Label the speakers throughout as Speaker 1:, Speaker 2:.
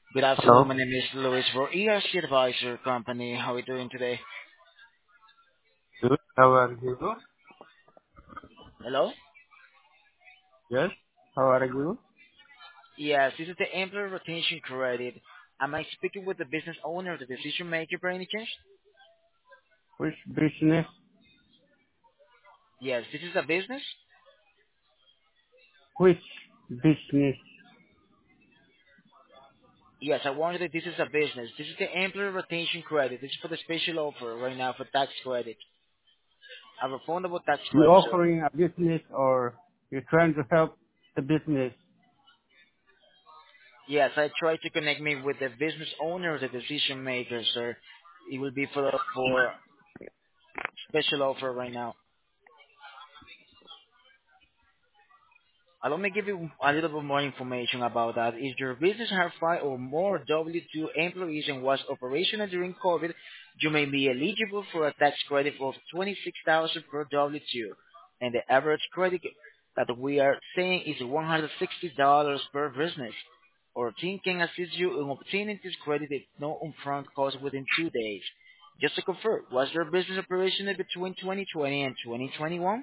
Speaker 1: Good afternoon.
Speaker 2: Hello.
Speaker 1: My name is Louis for ERC Advisor Company. How are we doing today?
Speaker 2: Good. How are you?
Speaker 1: Hello?
Speaker 2: Yes. How are you?
Speaker 1: Yes, this is the Employee Retention Credit. Am I speaking with the business owner, the decision maker by any chance?
Speaker 2: Which business?
Speaker 1: Yes, this is a business?
Speaker 2: Which business?
Speaker 1: Yes, I wonder if this is a business. This is the Employee Retention Credit. This is for the special offer right now for tax credit. A refundable tax
Speaker 2: You
Speaker 1: credit, sir.
Speaker 2: offering a business or you're trying to help the business?
Speaker 1: Yes, I tried to connect me with the business owner, the decision maker, sir. It will be for special offer right now. Let me give you a little bit more information about that. If your business has five or more W-2 employees and was operational during COVID, you may be eligible for a tax credit of $26,000 per W-2. And the average credit that we are saying is $160 per business. Our team can assist you in obtaining this credit at no upfront cost within 2 days. Just to confirm, was your business operational between 2020 and 2021?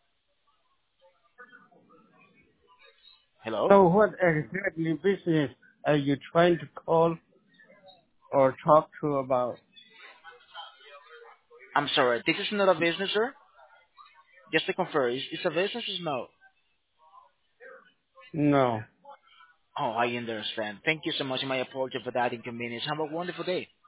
Speaker 1: Hello?
Speaker 2: So what exactly business are you trying to call or talk to about?
Speaker 1: I'm sorry, this is not a business, sir? Just to confirm, is a business or no?
Speaker 2: No.
Speaker 1: Oh, I understand. Thank you so much. My apology for that inconvenience. Have a wonderful day.